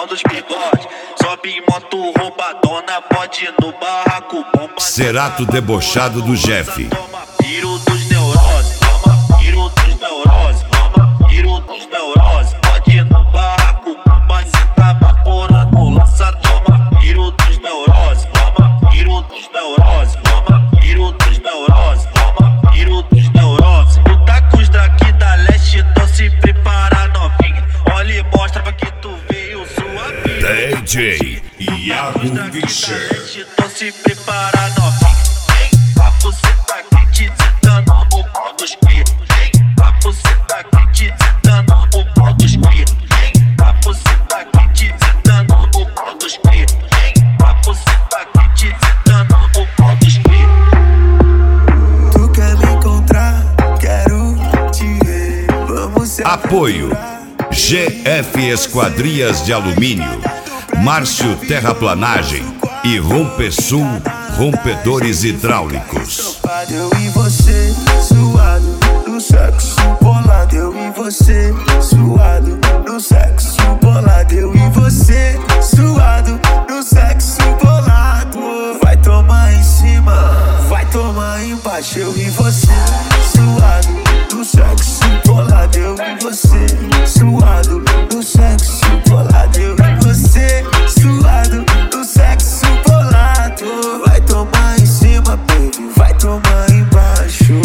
dos bigodes. Sobe em moto roubadona, pode ir no barraco bomba. Cerato debochado do Jeff. Toma piro dos neuroses, toma piro dos neuroses, toma piro dos neuroses. Pode ir no barraco bomba, cê tá vaporando, lança. Toma piro dos neuroses, toma piro dos neuroses, toma piro dos neuroses, toma piro dos neuroses. Tu tá com os daqui da leste, então se prepara novinha. Olha e mostra pra que tu veio sua vida. DJ Iago Fischer. Então se prepara novinha. Vem, papo cê tá aqui te sentando o pau dos cria. Vem, papo cê tá aqui te sentando o pau dos cria. Vem, papo cê tá aqui te sentando o pau dos cria. Vem, papo cê tá aqui te sentando o pau dos cria. Tu quer me encontrar? Quero te ver. Vamos se Apoio GF Esquadrias de Alumínio, Márcio Terraplanagem e Rompesul Rompedores Hidráulicos. Eu e você, suado no sexo bolado. Eu e você, suado no sexo bolado. Eu e você, suado no sexo bolado. Vai tomar em cima, vai tomar embaixo. Eu e você, suado no sexo bolado. Eu e você, suado no sexo bolado. Eu e você, suado no sexo bolado. Vai tomar em cima, baby, vai tomar embaixo.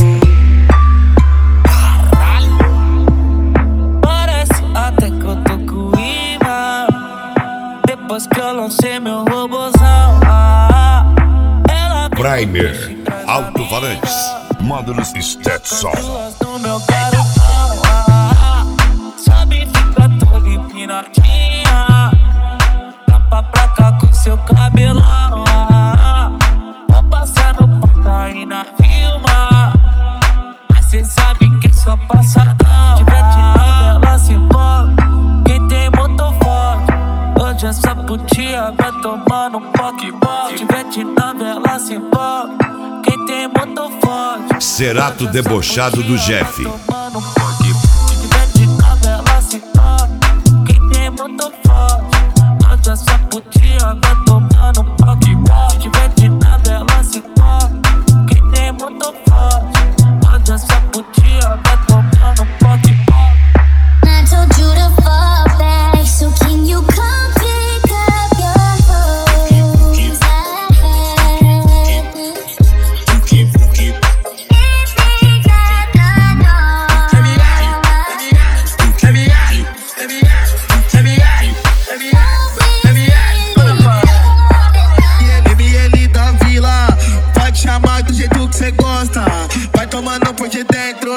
Parece até que eu tô com imã. Depois que eu lancei meu robozão, ela Primer Alto-Falantes, módulos Stetson. no meu garotão, sabe, fica toda empinadinha. Tapa pra cá com seu cabelão. Vou passar no porta aí na Vilma. Mas cê sabe que é só passadão. Tiver tirando ela se envolve. Quem tem motor forte, hoje essa putia vai tomando um poque-boque. Tiver tirando ela se envolve. Quem tem motor forte, Cerato debochado do Jeff. tomando um poque-boque. Tiver tirando ela se envolve. Quem tem motor forte, hoje essa putia vai tomando um poque-boque. Tiver tirando ela se envolve. Quem tem motor forte, hoje essa putia vai tomando um poque-boque. I told you to fall back, so can you come pick up your clothes? ML da vila, pode chamar do jeito que cê gosta. Vai tomando por de dentro,